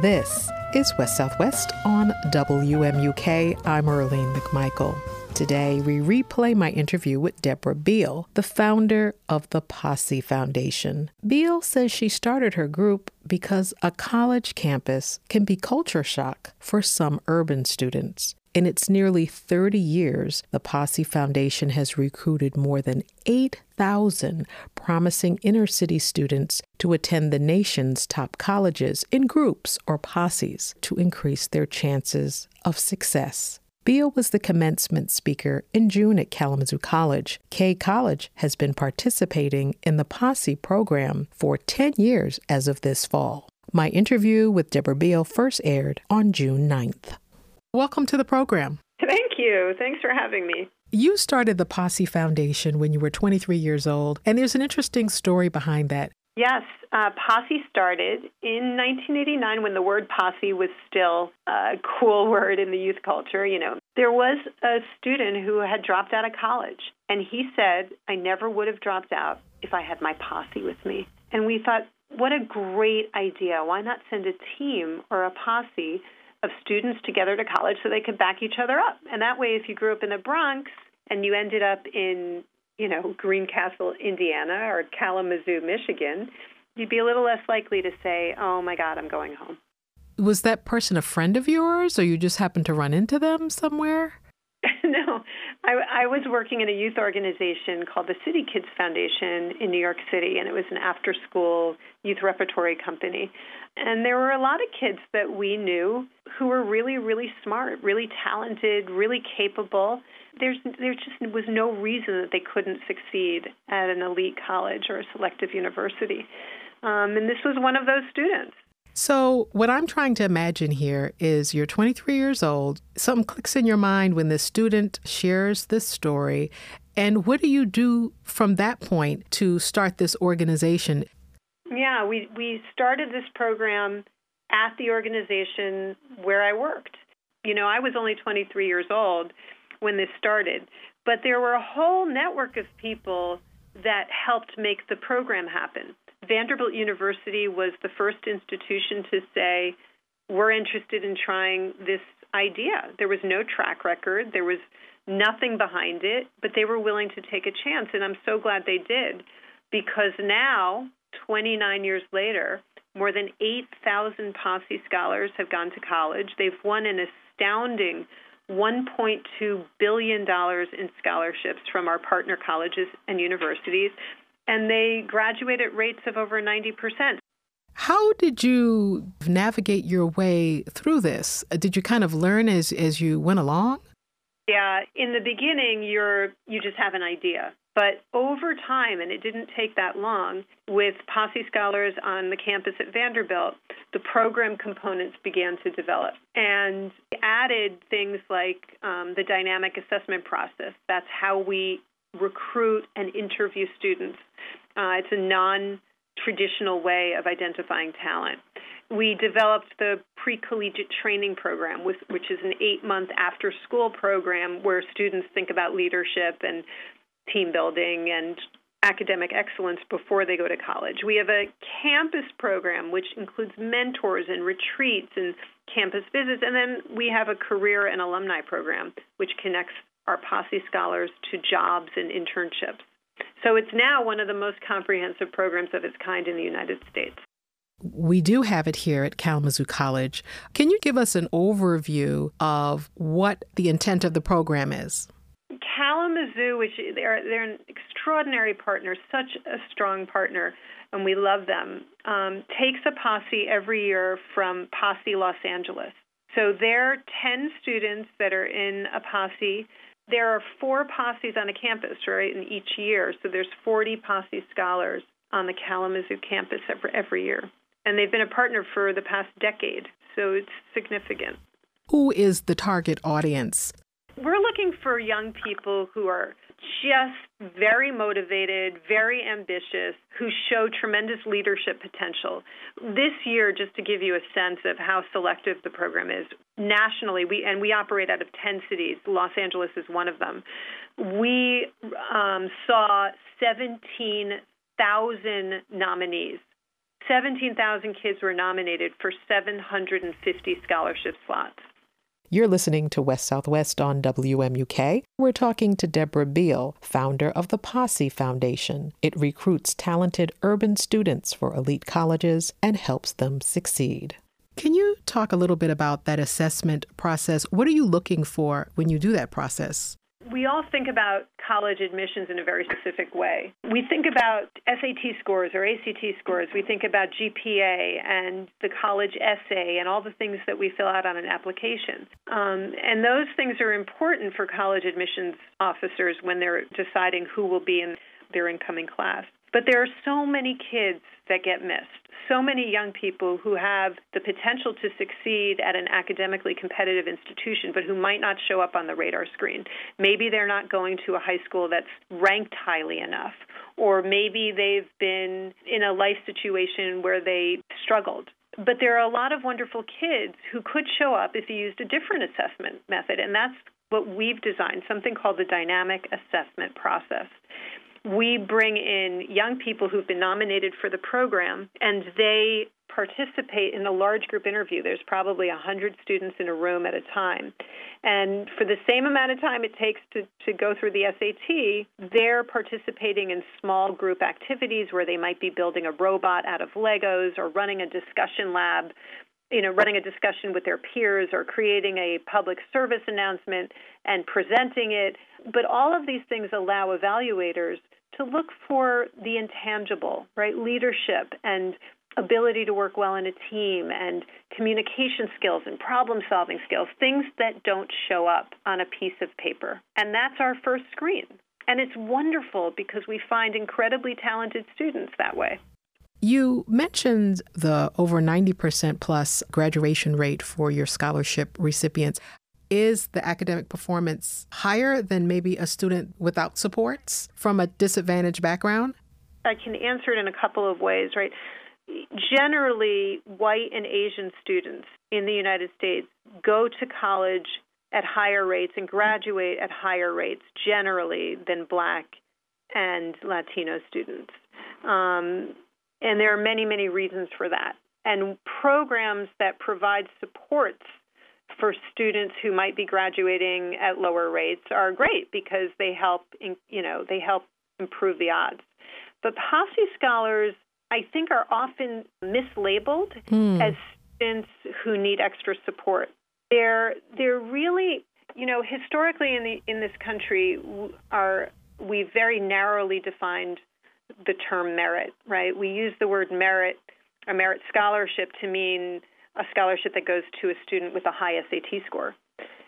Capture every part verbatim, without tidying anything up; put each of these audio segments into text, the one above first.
This is West Southwest on W M U K. I'm Earlene McMichael. Today, we replay my interview with Deborah Beal, the founder of the Posse Foundation. Beal says she started her group because a college campus can be culture shock for some urban students. In its nearly thirty years, the Posse Foundation has recruited more than eight thousand promising inner-city students to attend the nation's top colleges in groups or posses to increase their chances of success. Beal was the commencement speaker in June at Kalamazoo College. K College has been participating in the Posse program for ten years as of this fall. My interview with Deborah Beal first aired on June ninth. Welcome to the program. Thank you. Thanks for having me. You started the Posse Foundation when you were twenty-three years old, and there's an interesting story behind that. Yes, uh, Posse started in nineteen eighty-nine when the word posse was still a cool word in the youth culture. You know, there was a student who had dropped out of college, and he said, I never would have dropped out if I had my posse with me. And we thought, what a great idea. Why not send a team or a posse of students together to college so they could back each other up? And that way, if you grew up in the Bronx and you ended up in, you know, Greencastle, Indiana, or Kalamazoo, Michigan, you'd be a little less likely to say, oh, my God, I'm going home. Was that person a friend of yours, or you just happened to run into them somewhere? No, I, I was working in a youth organization called the City Kids Foundation in New York City, and it was an after-school youth repertory company. And there were a lot of kids that we knew who were really, really smart, really talented, really capable. There's, there just was no reason that they couldn't succeed at an elite college or a selective university. Um, and this was one of those students. So what I'm trying to imagine here is you're twenty-three years old. Something clicks in your mind when this student shares this story. And what do you do from that point to start this organization? Yeah, we, we started this program at the organization where I worked. You know, I was only twenty-three years old when this started, but there were a whole network of people that helped make the program happen. Vanderbilt University was the first institution to say, we're interested in trying this idea. There was no track record. There was nothing behind it, but they were willing to take a chance, and I'm so glad they did, because now, twenty-nine years later, more than eight thousand Posse scholars have gone to college. They've won an astounding one point two billion dollars in scholarships from our partner colleges and universities, and they graduate at rates of over ninety percent. How did you navigate your way through this? Did you kind of learn as, as you went along? Yeah, in the beginning, you're you just have an idea. But over time, and it didn't take that long, with Posse scholars on the campus at Vanderbilt, the program components began to develop. And we added things like um, the dynamic assessment process. That's how we recruit and interview students. Uh, it's a non-traditional way of identifying talent. We developed the pre-collegiate training program, with, which is an eight-month after-school program where students think about leadership and team building and academic excellence before they go to college. We have a campus program, which includes mentors and retreats and campus visits. And then we have a career and alumni program, which connects our Posse scholars to jobs and internships. So it's now one of the most comprehensive programs of its kind in the United States. We do have it here at Kalamazoo College. Can you give us an overview of what the intent of the program is? Kalamazoo, which they're, they're an extraordinary partner, such a strong partner, and we love them, um, takes a posse every year from Posse Los Angeles. So there are ten students that are in a posse. There are four posses on a campus, right, in each year. So there's forty Posse scholars on the Kalamazoo campus every, every year. And they've been a partner for the past decade, so it's significant. Who is the target audience? We're looking for young people who are just very motivated, very ambitious, who show tremendous leadership potential. This year, just to give you a sense of how selective the program is, nationally, we and we operate out of ten cities. Los Angeles is one of them. We um, saw seventeen thousand nominees. seventeen thousand kids were nominated for seven hundred fifty scholarship slots. You're listening to West Southwest on W M U K. We're talking to Deborah Beal, founder of the Posse Foundation. It recruits talented urban students for elite colleges and helps them succeed. Can you talk a little bit about that assessment process? What are you looking for when you do that process? We all think about college admissions in a very specific way. We think about S A T scores or A C T scores. We think about G P A and the college essay and all the things that we fill out on an application. Um, and those things are important for college admissions officers when they're deciding who will be in their incoming class. But there are so many kids that get missed, so many young people who have the potential to succeed at an academically competitive institution, but who might not show up on the radar screen. Maybe they're not going to a high school that's ranked highly enough, or maybe they've been in a life situation where they struggled. But there are a lot of wonderful kids who could show up if you used a different assessment method, and that's what we've designed, something called the dynamic assessment process. We bring in young people who've been nominated for the program, and they participate in a large group interview. There's probably one hundred students in a room at a time. And for the same amount of time it takes to, to go through the S A T, they're participating in small group activities where they might be building a robot out of Legos or running a discussion lab, you know, running a discussion with their peers or creating a public service announcement and presenting it. But all of these things allow evaluators to look for the intangible, right? Leadership and ability to work well in a team and communication skills and problem-solving skills, things that don't show up on a piece of paper. And that's our first screen. And it's wonderful because we find incredibly talented students that way. You mentioned the over ninety percent plus graduation rate for your scholarship recipients. Is the academic performance higher than maybe a student without supports from a disadvantaged background? I can answer it in a couple of ways, right? Generally, white and Asian students in the United States go to college at higher rates and graduate at higher rates generally than Black and Latino students. Um, and there are many, many reasons for that. And programs that provide supports for students who might be graduating at lower rates are great because they help, you know, they help improve the odds. But Posse scholars, I think, are often mislabeled hmm. as students who need extra support. They're they're really, you know, historically in the in this country, are we very narrowly defined the term merit, right? We use the word merit, a merit scholarship, to mean a scholarship that goes to a student with a high S A T score.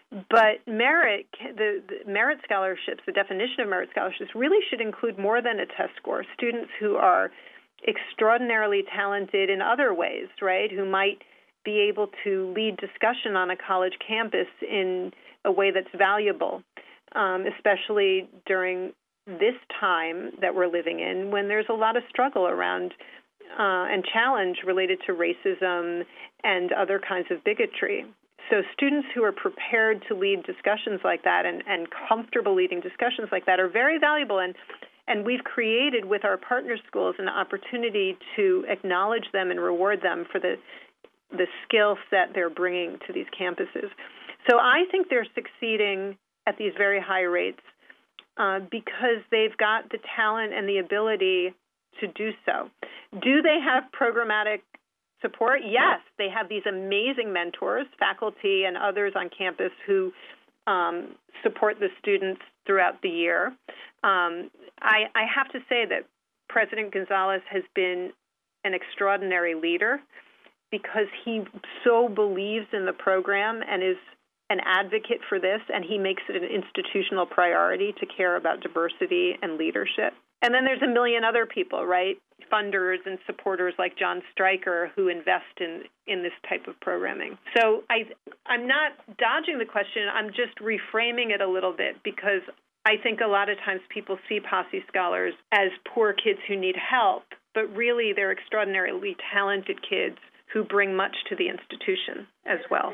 But merit, the, the merit scholarships, the definition of merit scholarships really should include more than a test score. Students who are extraordinarily talented in other ways, right, who might be able to lead discussion on a college campus in a way that's valuable, um, especially during this time that we're living in when there's a lot of struggle around Uh, and challenge related to racism and other kinds of bigotry. So students who are prepared to lead discussions like that and, and comfortable leading discussions like that are very valuable. And, and we've created with our partner schools an opportunity to acknowledge them and reward them for the, the skill set they're bringing to these campuses. So I think they're succeeding at these very high rates uh, because they've got the talent and the ability to do so. Do they have programmatic support? Yes, they have these amazing mentors, faculty and others on campus who um, support the students throughout the year. Um, I, I have to say that President Gonzalez has been an extraordinary leader because he so believes in the program and is an advocate for this, and he makes it an institutional priority to care about diversity and leadership. And then there's a million other people, right? Funders and supporters like John Stryker who invest in, in this type of programming. So I, I'm not dodging the question. I'm just reframing it a little bit because I think a lot of times people see Posse scholars as poor kids who need help, but really they're extraordinarily talented kids who bring much to the institution as well.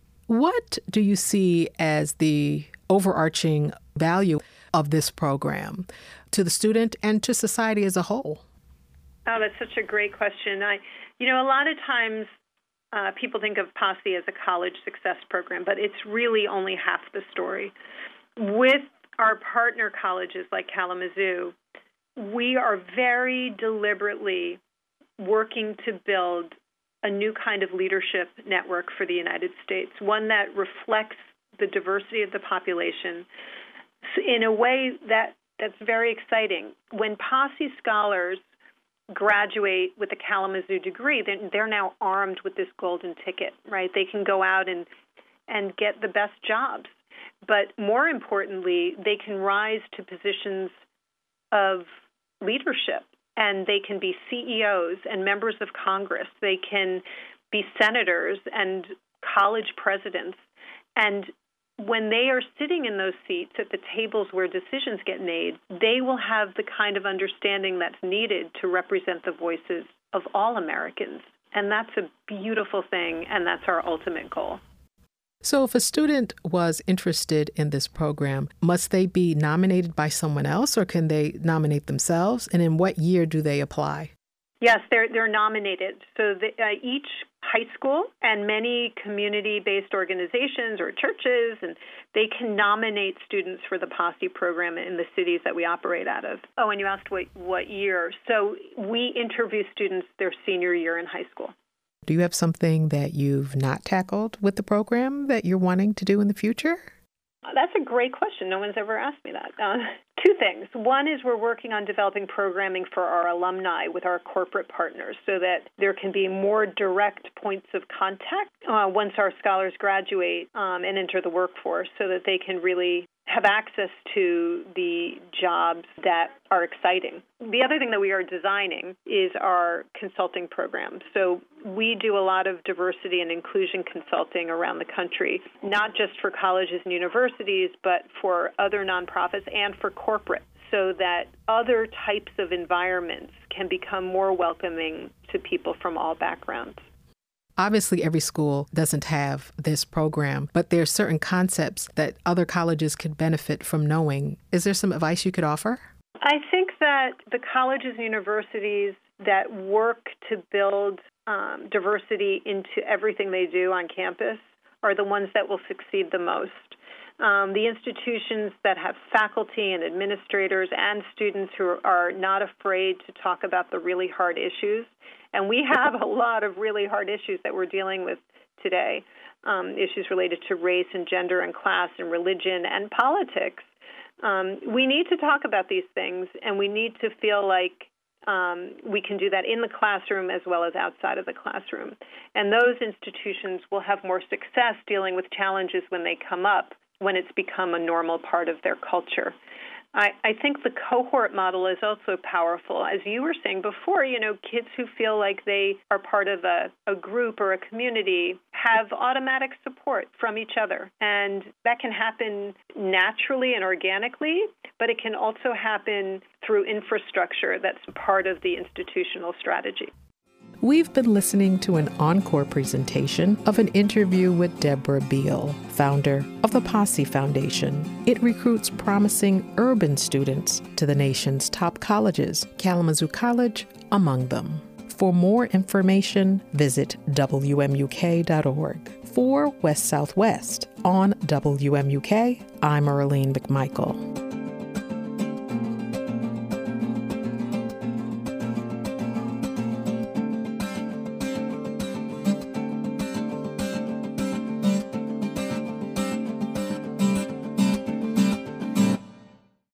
What do you see as the overarching value of this program to the student and to society as a whole? Oh, that's such a great question. I, you know, a lot of times uh, people think of Posse as a college success program, but it's really only half the story. With our partner colleges like Kalamazoo, we are very deliberately working to build a new kind of leadership network for the United States, one that reflects the diversity of the population in a way that, that's very exciting. When Posse scholars graduate with a Kalamazoo degree, they're, they're now armed with this golden ticket, right? They can go out and, and get the best jobs. But more importantly, they can rise to positions of leadership, and they can be C E Os and members of Congress. They can be senators and college presidents. And when they are sitting in those seats at the tables where decisions get made, they will have the kind of understanding that's needed to represent the voices of all Americans. And that's a beautiful thing, and that's our ultimate goal. So if a student was interested in this program, must they be nominated by someone else, or can they nominate themselves? And in what year do they apply? Yes, they're they're nominated. So the, uh, each high school and many community-based organizations or churches, and they can nominate students for the Posse program in the cities that we operate out of. Oh, and you asked what, what year. So we interview students their senior year in high school. Do you have something that you've not tackled with the program that you're wanting to do in the future? That's a great question. No one's ever asked me that. Uh, two things. One is we're working on developing programming for our alumni with our corporate partners so that there can be more direct points of contact uh, once our scholars graduate um, and enter the workforce so that they can really have access to the jobs that are exciting. The other thing that we are designing is our consulting program. So we do a lot of diversity and inclusion consulting around the country, not just for colleges and universities, but for other nonprofits and for corporate, so that other types of environments can become more welcoming to people from all backgrounds. Obviously, every school doesn't have this program, but there are certain concepts that other colleges could benefit from knowing. Is there some advice you could offer? I think that the colleges and universities that work to build um, diversity into everything they do on campus are the ones that will succeed the most. Um, the institutions that have faculty and administrators and students who are not afraid to talk about the really hard issues. And we have a lot of really hard issues that we're dealing with today, um, issues related to race and gender and class and religion and politics. Um, we need to talk about these things, and we need to feel like um, we can do that in the classroom as well as outside of the classroom. And those institutions will have more success dealing with challenges when they come up, when it's become a normal part of their culture. I, I think the cohort model is also powerful. As you were saying before, you know, kids who feel like they are part of a, a group or a community have automatic support from each other. And that can happen naturally and organically, but it can also happen through infrastructure that's part of the institutional strategy. We've been listening to an encore presentation of an interview with Deborah Beal, founder of the Posse Foundation. It recruits promising urban students to the nation's top colleges, Kalamazoo College among them. For more information, visit W M U K dot org. For West Southwest on W M U K, I'm Earlene McMichael.